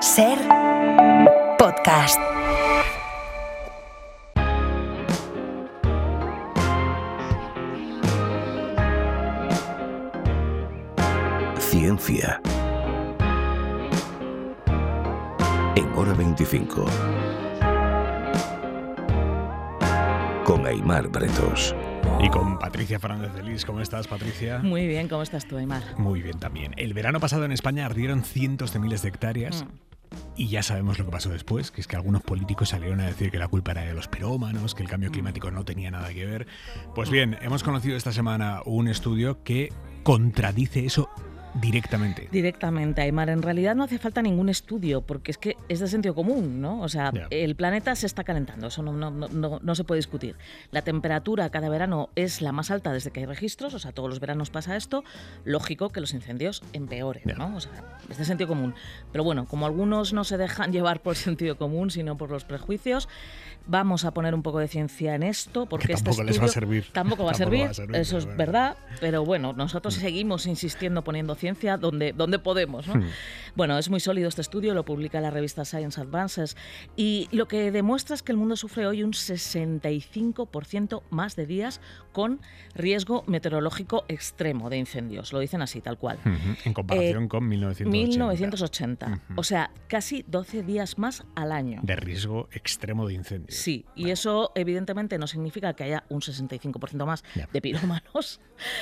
Ser podcast. Ciencia. En Hora 25. Con Aimar Bretos. Y con Patricia Fernández de Lis. ¿Cómo estás, Patricia? Muy bien, ¿cómo estás tú, Aimar? Muy bien también. El verano pasado en España ardieron cientos de miles de hectáreas. Y ya sabemos lo que pasó después, que es que algunos políticos salieron a decir que la culpa era de los pirómanos, que el cambio climático no tenía nada que ver. Pues bien, hemos conocido esta semana un estudio que contradice eso directamente. Directamente, Aimar. En realidad no hace falta ningún estudio, porque es que es de sentido común, ¿no? O sea, el planeta se está calentando, eso no se puede discutir. La temperatura cada verano es la más alta desde que hay registros, o sea, todos los veranos pasa esto. Lógico que los incendios empeoren, ¿no? O sea, es de sentido común. Pero bueno, como algunos no se dejan llevar por el sentido común, sino por los prejuicios, vamos a poner un poco de ciencia en esto, porque que tampoco este estudio les va a servir. Tampoco va a servir, eso es bueno. verdad, pero bueno, nosotros seguimos insistiendo, poniendo ciencia donde podemos, ¿no? Bueno, es muy sólido este estudio, lo publica la revista Science Advances, y lo que demuestra es que el mundo sufre hoy un 65% más de días con riesgo meteorológico extremo de incendios. Lo dicen así, tal cual. En comparación con 1980. O sea, casi 12 días más al año. De riesgo extremo de incendios. Sí, y eso evidentemente no significa que haya un 65% más de pirómanos.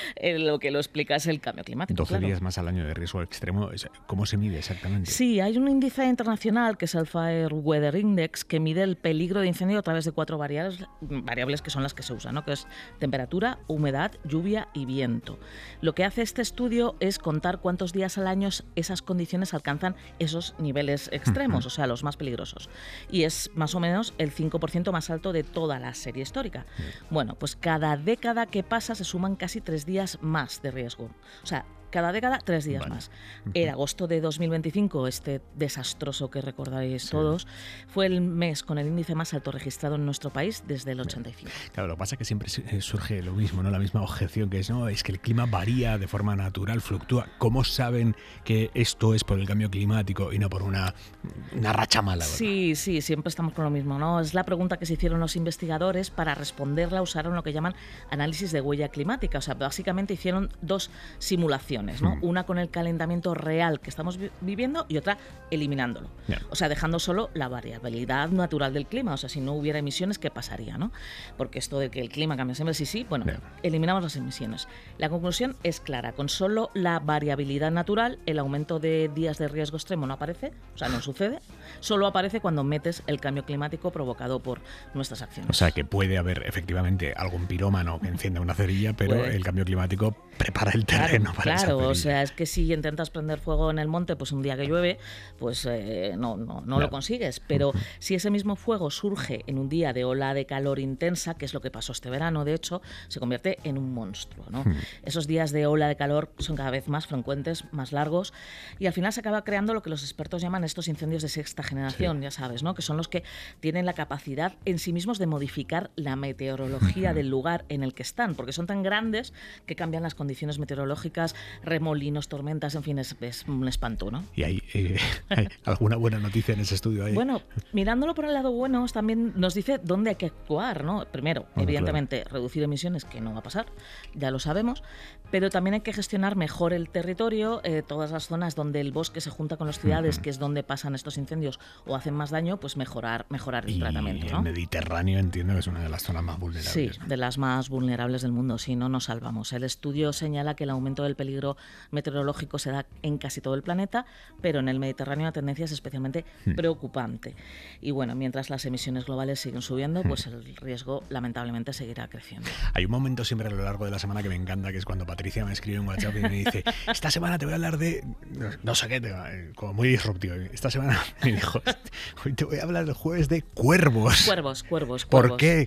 Lo que lo explica es el cambio climático. 12 días más al año de riesgo extremo. ¿Cómo se mide exactamente? Sí, hay un índice internacional que es el Fair Weather Index, que mide el peligro de incendio a través de 4 variables que son las que se usan, ¿no? Que es temperatura, humedad, lluvia y viento. Lo que hace este estudio es contar cuántos días al año esas condiciones alcanzan esos niveles extremos, o sea, los más peligrosos. Y es más o menos el 5% más alto de toda la serie histórica. Bueno, pues cada década que pasa se suman casi 3 días más de riesgo. O sea, cada década 3 días más. En agosto de 2025, este desastroso que recordaréis todos, fue el mes con el índice más alto registrado en nuestro país desde el 85. Claro, lo que pasa es que siempre surge lo mismo, ¿no? La misma objeción que es que el clima varía de forma natural, fluctúa. ¿Cómo saben que esto es por el cambio climático y no por una racha mala, ¿verdad? Sí, siempre estamos con lo mismo, ¿no? Es la pregunta que se hicieron los investigadores. Para responderla usaron lo que llaman análisis de huella climática. O sea, básicamente hicieron 2 simulaciones, ¿no? Una con el calentamiento real que estamos viviendo y otra eliminándolo. O sea, dejando solo la variabilidad natural del clima. O sea, si no hubiera emisiones, ¿qué pasaría, no? Porque esto de que el clima cambia siempre, sí, bueno, eliminamos las emisiones. La conclusión es clara. Con solo la variabilidad natural, el aumento de días de riesgo extremo no aparece, o sea, no sucede. Solo aparece cuando metes el cambio climático provocado por nuestras acciones. O sea, que puede haber efectivamente algún pirómano que encienda una cerilla, pero el cambio climático prepara el terreno para esa cerilla. O sea, es que si intentas prender fuego en el monte, pues un día que llueve, pues no lo consigues. Pero si ese mismo fuego surge en un día de ola de calor intensa, que es lo que pasó este verano, de hecho, se convierte en un monstruo, ¿no? Esos días de ola de calor son cada vez más frecuentes, más largos, y al final se acaba creando lo que los expertos llaman estos incendios de sexta generación, ya sabes, ¿no? Que son los que tienen la capacidad en sí mismos de modificar la meteorología del lugar en el que están, porque son tan grandes que cambian las condiciones meteorológicas, remolinos, tormentas, en fin, es un espanto, ¿no? ¿Y hay alguna buena noticia en ese estudio ahí? Bueno, mirándolo por el lado bueno, también nos dice dónde hay que actuar, ¿no? Primero, evidentemente, reducir emisiones, que no va a pasar, ya lo sabemos, pero también hay que gestionar mejor el territorio, todas las zonas donde el bosque se junta con las ciudades, que es donde pasan estos incendios o hacen más daño, pues mejorar el tratamiento, ¿no? El Mediterráneo entiendo que es una de las zonas más vulnerables. Sí, de las más vulnerables del mundo, si no nos salvamos. El estudio señala que el aumento del peligro meteorológico se da en casi todo el planeta, pero en el Mediterráneo la tendencia es especialmente preocupante. Y bueno, mientras las emisiones globales siguen subiendo, pues el riesgo lamentablemente seguirá creciendo. Hay un momento siempre a lo largo de la semana que me encanta, que es cuando Patricia me escribe en WhatsApp y me dice: esta semana te voy a hablar de no sé qué, como muy disruptivo. Esta semana me dijo: hoy te voy a hablar el jueves de cuervos. Cuervos. ¿Por qué?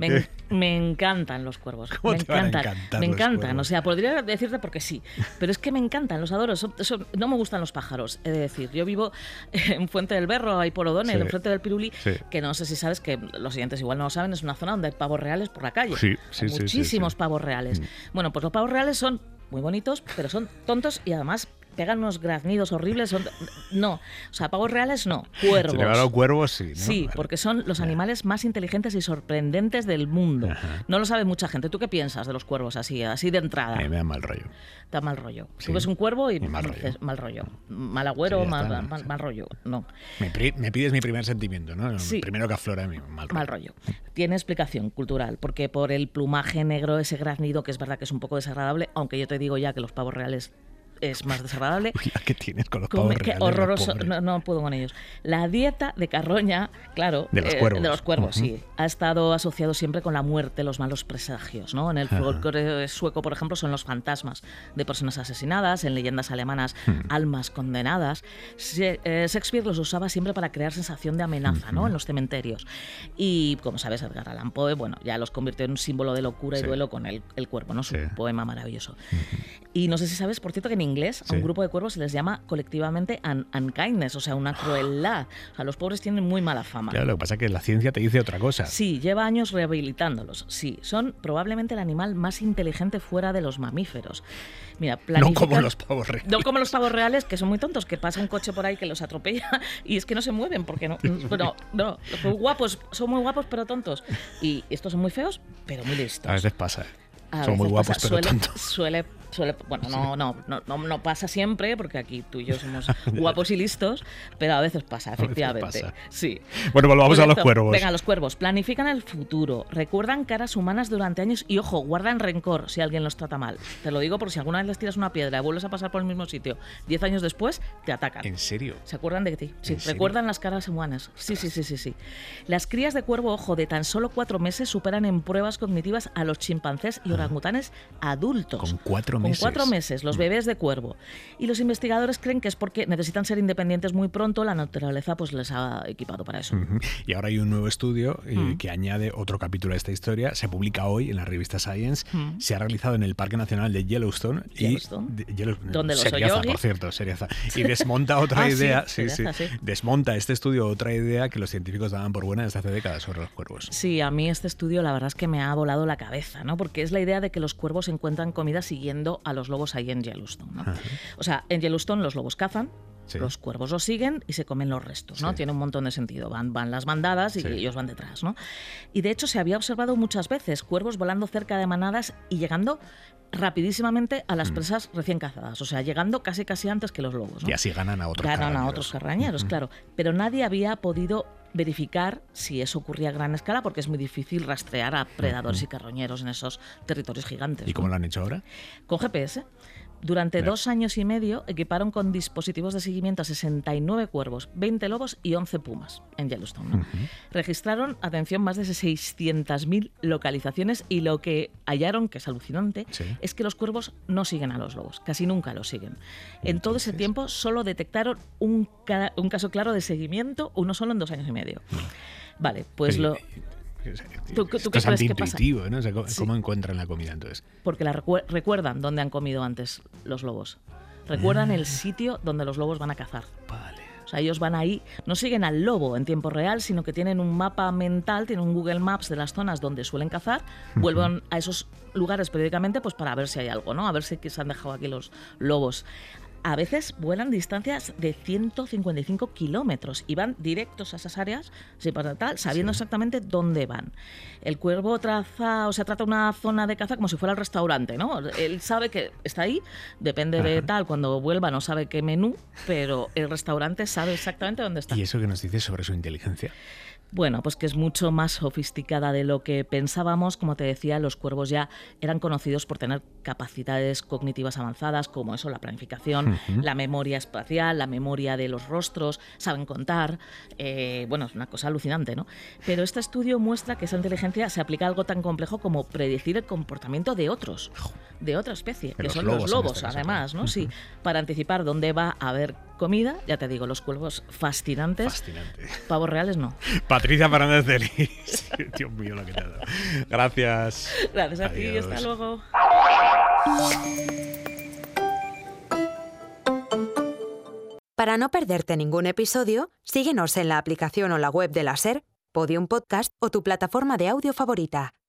Me encantan los cuervos. ¿Cómo te van a encantar me los encantan. cuervos? O sea, podría decirte porque sí, pero es que me encantan, los adoro. No me gustan los pájaros. Es decir, yo vivo en Fuente del Berro, ahí por O'Donnell, en Fuente del Piruli, que no sé si sabes, que los siguientes igual no lo saben, es una zona donde hay pavos reales por la calle. Muchísimos pavos reales. Bueno, pues los pavos reales son muy bonitos, pero son tontos y además pegan unos graznidos horribles. No, o sea, pavos reales no, cuervos. Cuervos sí, ¿no? Sí, Vale. porque son los animales más inteligentes y sorprendentes del mundo. Ajá. No lo sabe mucha gente. ¿Tú qué piensas de los cuervos así de entrada? Me da mal rollo. Da mal rollo. Sí. Tú ves un cuervo y Mal dices, rollo. mal rollo. Mal agüero, Sí, ya está, ¿no? mal rollo. No, Me pides mi primer sentimiento, ¿no? Sí. El primero que aflora a mí, mal rollo. mal rollo. Tiene explicación cultural, porque por el plumaje negro, ese graznido, que es verdad que es un poco desagradable, aunque yo te digo ya que los pavos reales es más desagradable. Uy, ¿qué tienes con los pavos Qué reales? horroroso, Pobre. no puedo con ellos. La dieta de carroña, claro, De los cuervos. sí, ha estado asociado siempre con la muerte, los malos presagios, ¿no? En el folclore sueco, por ejemplo, son los fantasmas de personas asesinadas, en leyendas alemanas, almas condenadas. Shakespeare los usaba siempre para crear sensación de amenaza, ¿no? En los cementerios. Y, como sabes, Edgar Allan Poe, bueno, ya los convirtió en un símbolo de locura y Sí. duelo con el cuervo, ¿no? Su Sí. poema maravilloso. Y no sé si sabes, por cierto, que en inglés a Sí. un grupo de cuervos se les llama colectivamente unkindness, o sea, una crueldad. O sea, los pobres tienen muy mala fama. Claro, lo que pasa es que la ciencia te dice otra cosa. Sí, lleva años rehabilitándolos. Sí, son probablemente el animal más inteligente fuera de los mamíferos. Mira, No como planifican- los pavos reales. No como los pavos reales, que son muy tontos, que pasa un coche por ahí que los atropella y es que no se mueven porque no. Bueno, no, son muy guapos pero tontos. Y estos son muy feos, pero muy listos. A veces pasa. A Son muy veces guapos, pasa, pero tontos. Suele, bueno, no pasa siempre, porque aquí tú y yo somos guapos y listos, pero a veces pasa, veces efectivamente. pasa. Sí. Bueno, volvamos a los Correcto. cuervos. Venga, los cuervos. Planifican el futuro, recuerdan caras humanas durante años y, ojo, guardan rencor si alguien los trata mal. Te lo digo por si alguna vez les tiras una piedra y vuelves a pasar por el mismo sitio, 10 años después, te atacan. ¿En serio? ¿Se acuerdan de ti? Sí, ¿En serio? recuerdan las caras humanas. Sí. Las crías de cuervo, ojo, de tan solo 4 meses superan en pruebas cognitivas a los chimpancés y orangutanes adultos. Con 4 Con meses. 4 meses, los bebés de cuervo. Y los investigadores creen que es porque necesitan ser independientes muy pronto, la naturaleza pues les ha equipado para eso. Ujú. Y ahora hay un nuevo estudio que añade otro capítulo a esta historia. Se publica hoy en la revista Science. Se ha realizado en el Parque Nacional de Yellowstone. Yellowstone. Yellowstone. Donde los Seriaza, Oyogi. por cierto, Seriaza. Y desmonta otra Ah, sí, idea. Seriaza, sí. Desmonta este estudio otra idea que los científicos daban por buena desde hace décadas sobre los cuervos. Sí, a mí este estudio la verdad es que me ha volado la cabeza, ¿no? Porque es la idea de que los cuervos encuentran comida siguiendo a los lobos ahí en Yellowstone, ¿no? O sea, en Yellowstone los lobos cazan, Sí. los cuervos los siguen y se comen los restos, ¿no? Sí. Tiene un montón de sentido. Van las bandadas y Sí. ellos van detrás, ¿no? Y de hecho se había observado muchas veces cuervos volando cerca de manadas y llegando rapidísimamente a las presas recién cazadas, o sea, llegando casi antes que los lobos, ¿no? Y así ganan a otros Ganan a carroñeros. otros carrañeros, claro. Pero nadie había podido verificar si eso ocurría a gran escala porque es muy difícil rastrear a predadores y carroñeros en esos territorios gigantes. ¿Y cómo ¿no? lo han hecho ahora? Con GPS. Durante Claro. 2 años y medio equiparon con dispositivos de seguimiento a 69 cuervos, 20 lobos y 11 pumas en Yellowstone, ¿no? Registraron, atención, más de 600.000 localizaciones y lo que hallaron, que es alucinante, Sí. es que los cuervos no siguen a los lobos, casi nunca los siguen. En todo ese Entonces- tiempo solo detectaron un caso claro de seguimiento, uno solo en 2 años y medio. Vale, pues Pero, lo... ¿Tú qué esto es crees que pasa? antiintuitivo, ¿no? O sea, ¿cómo, Sí. cómo encuentran la comida entonces? Porque recuerdan dónde han comido antes los lobos. Recuerdan el sitio donde los lobos van a cazar. Vale. O sea, ellos van ahí, no siguen al lobo en tiempo real, sino que tienen un mapa mental, tienen un Google Maps de las zonas donde suelen cazar, vuelven a esos lugares periódicamente pues para ver si hay algo, ¿no? A ver si se han dejado aquí los lobos. A veces vuelan distancias de 155 kilómetros y van directos a esas áreas, sí, para tal, sabiendo exactamente dónde van. El cuervo trata una zona de caza como si fuera el restaurante, ¿no? Él sabe que está ahí, depende de tal, cuando vuelva no sabe qué menú, pero el restaurante sabe exactamente dónde está. ¿Y eso que nos dices sobre su inteligencia? Bueno, pues que es mucho más sofisticada de lo que pensábamos. Como te decía, los cuervos ya eran conocidos por tener capacidades cognitivas avanzadas, como eso, la planificación, la memoria espacial, la memoria de los rostros, saben contar. Bueno, es una cosa alucinante, ¿no? Pero este estudio muestra que esa inteligencia se aplica a algo tan complejo como predecir el comportamiento de otros, de otra especie, que los son lobos los en lobos, este caso, además, claro. ¿no? Sí, para anticipar dónde va a haber comida. Ya te digo, los cuervos fascinantes. Fascinante. Pavos reales no. Patricia Fernández de Lis. Dios mío, lo que te ha dado. Gracias. Gracias a ti, Adiós. hasta luego. Para no perderte ningún episodio, síguenos en la aplicación o la web de la SER, Podium Podcast o tu plataforma de audio favorita.